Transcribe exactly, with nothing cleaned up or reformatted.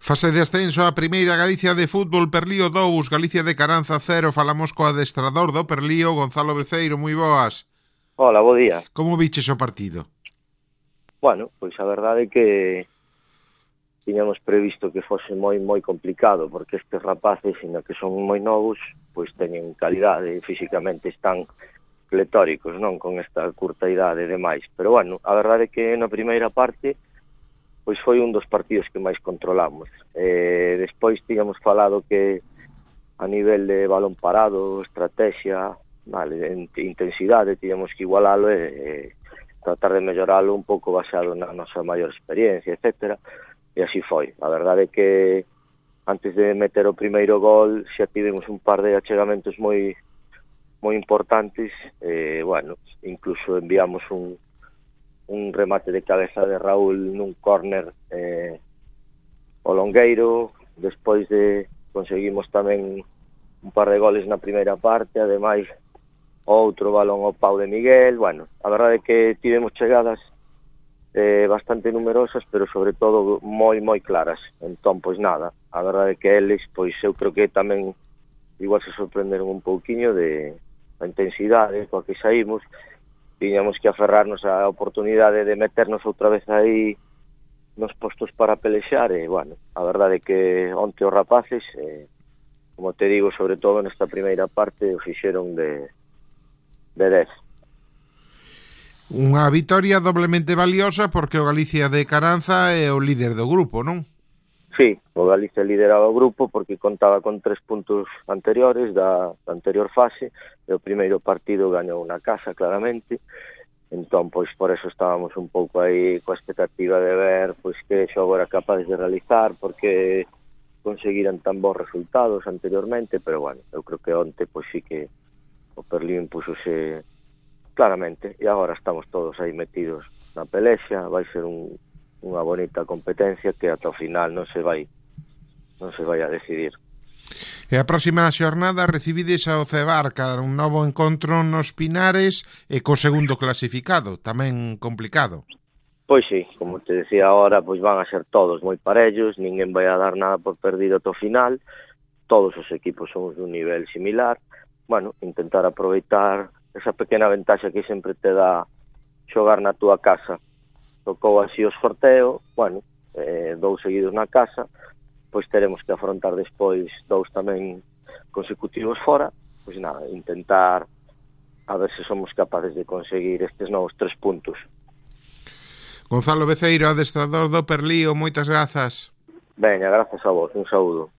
Fase de ascenso a primeira Galicia de fútbol, Perlío dous, Galicia de Caranza cero. Falamos co adestrador do Perlío, Gonzalo Beceiro. Moi boas. Hola, bo día. Como viches o partido? Bueno, pois a verdade é que tiñamos previsto que fose moi moi complicado, porque estes rapaces, sino que son moi novos, pois teñen calidade, físicamente están pletóricos, non, con esta curta idade e demais. Pero bueno, a verdade é que na primeira parte pois foi un dos partidos que máis controlamos. Eh, despois tiñamos falado que a nivel de balón parado, estrategia, vale, intensidade, tiñamos que igualalo e, e tratar de melloralo un pouco basado na nosa maior experiencia, etcétera. E así foi. A verdade é que antes de meter o primeiro gol xa tivemos un par de achegamentos moi moi importantes. Eh, bueno, incluso enviamos un un remate de cabeza de Raúl nun córner eh, o Longueiro. Despois de conseguimos tamén un par de goles na primeira parte, ademais outro balón ao pau de Miguel. Bueno, a verdade é que tivemos chegadas eh, bastante numerosas, pero sobre todo moi, moi claras. Entón, pois nada, a verdade é que eles, pois eu creo que tamén igual se sorprenderon un pouquiño de a intensidade coa que saímos. Tiñamos que aferrarnos á oportunidade de meternos outra vez aí nos postos para pelexar e, bueno, a verdade é que onte os rapaces, eh, como te digo, sobre todo nesta primeira parte, o fixeron de, de dez. Unha vitoria doblemente valiosa porque o Galicia de Caranza é o líder do grupo, non? Sí, o Galicia lideraba o grupo porque contaba con tres puntos anteriores da, da anterior fase e o primeiro partido gañou na casa, claramente. Entón, pois, por eso estábamos un pouco aí coa expectativa de ver pois que xogo era capaz de realizar, porque conseguiran tan bons resultados anteriormente, pero, bueno, eu creo que onte, pois, sí que o Perlío impúsose claramente e agora estamos todos aí metidos na pelexa. Vai ser un unha bonita competencia que ata o final non se vai non se vai a decidir. E a próxima xornada recibides ao Cebarca, un novo encontro nos Pinares e co segundo clasificado, tamén complicado. Pois sí, como te decía ahora, pois van a ser todos moi parellos, ninguén vai a dar nada por perdido ata o final, todos os equipos somos dun nivel similar. Bueno, intentar aproveitar esa pequena ventaxa que sempre te dá xogar na túa casa. Tocou así o sorteo, bueno, eh, dous seguidos na casa, pois teremos que afrontar despois dous tamén consecutivos fora. Pois nada, intentar a ver se somos capaces de conseguir estes novos tres puntos. Gonzalo Beceiro, adestrador do Perlío, moitas grazas. Veña, grazas a vos, un saúdo.